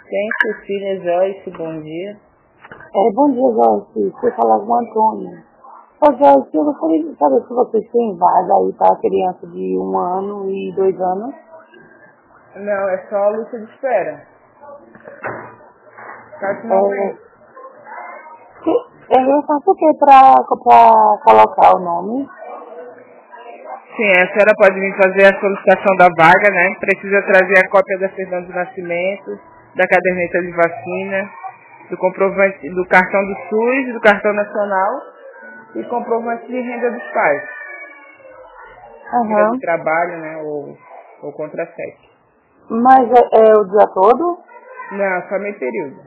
Tem Cecília Joyce, bom dia. Bom dia, Joyce. Você fala com o Antônio. Joyce, eu gostaria de saber se vocês têm vaga aí para criança de 1 ano e 2 anos. Não, é só a lista de espera. Caso não tem. Eu faço o que para colocar o nome? Sim, a senhora pode vir fazer a solicitação da vaga, né? Precisa trazer a cópia da certidão de nascimento, da caderneta de vacina, do comprovante do cartão do SUS, do cartão nacional e comprovante de renda dos pais. Renda do trabalho, né? Ou contra-cheque. Mas é o dia todo? Não, só meio período.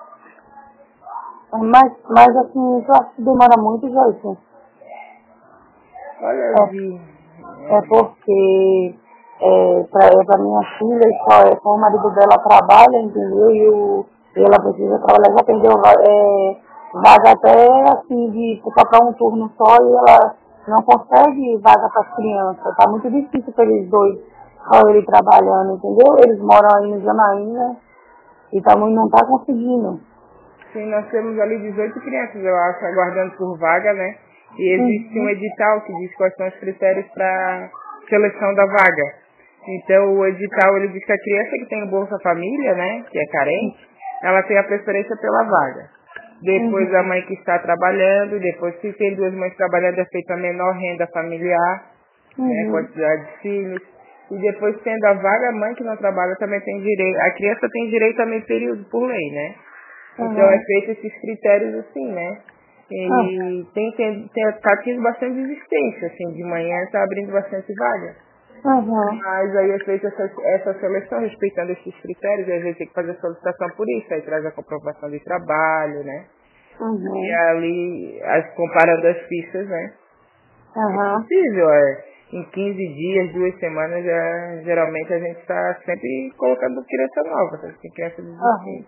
Mas assim, eu acho que demora muito, Joyce. Olha, eu vi. É porque pra minha filha, só o marido dela trabalha, entendeu? E ela precisa trabalhar, já perdeu vaga até assim, de tocar um turno só e ela não consegue vaga para as crianças. Tá muito difícil para eles dois, só ele trabalhando, entendeu? Eles moram aí no Janaína e não tá conseguindo. Sim, nós temos ali 18 crianças, eu acho, aguardando por vaga, né? E existe um edital que diz quais são os critérios para seleção da vaga. Então, o edital, ele diz que a criança que tem o Bolsa Família, né, que é carente, ela tem a preferência pela vaga. Depois, a mãe que está trabalhando, depois, se tem 2 mães trabalhando, é feita a menor renda familiar, né, quantidade de filhos. E depois, tendo a vaga, a mãe que não trabalha também tem direito, a criança tem direito a meio período por lei, né? Então, é feito esses critérios assim, né? E tá tendo bastante existência, assim, de manhã está abrindo bastante vaga. Mas aí é feita essa seleção, respeitando esses critérios, e às vezes tem que fazer a solicitação por isso, aí traz a comprovação de trabalho, né? E ali, comparando as fichas, né? É possível, em 15 dias, 2 semanas, geralmente a gente está sempre colocando criança nova, tem criança desistindo.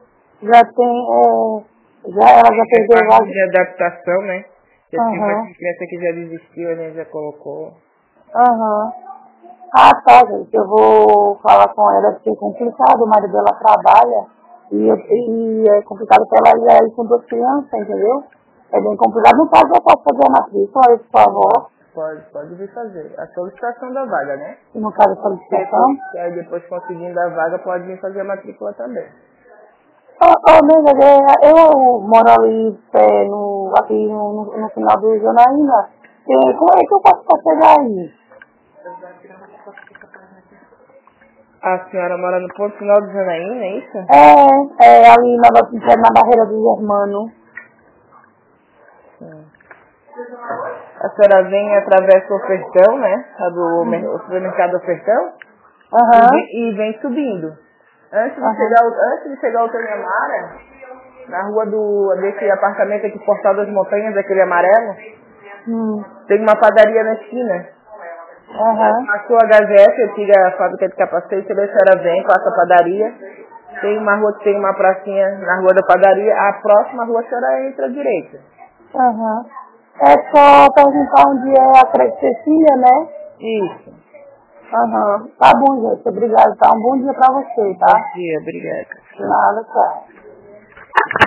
Ela já perdeu a vaga de adaptação, né? Já tem uma criança que já desistiu, né? Já colocou. Tá, gente. Eu vou falar com ela porque é complicado, o marido dela trabalha e é complicado para ela ir com 2 crianças, entendeu? É bem complicado. No caso, eu posso fazer a matrícula, aí, por favor. Pode vir fazer. A solicitação da vaga, né? No caso, a solicitação. Aí depois, conseguindo a vaga, pode vir fazer a matrícula também. Eu moro ali aqui no final do Janaína. Como é que eu faço para chegar aí? A senhora mora no ponto final do Janaína, é isso? Ali na barreira do Germano. A senhora vem através do Ofertão, né? Do supermercado Ofertão. E vem subindo. Antes de chegar ao Tanhamara, na rua desse apartamento aqui, Portal das Montanhas, aquele amarelo, tem uma padaria na esquina. Passou a HGF, antiga fábrica de capacete, a senhora vem, passa a padaria. Tem uma rua que tem uma pracinha na rua da padaria, a próxima rua a senhora entra à direita. É só perguntar onde é a Creche Cecília, né? Isso. Tá bom, gente. Obrigada, tá? Um bom dia pra você, tá? Bom dia, obrigada. Nada, tchau.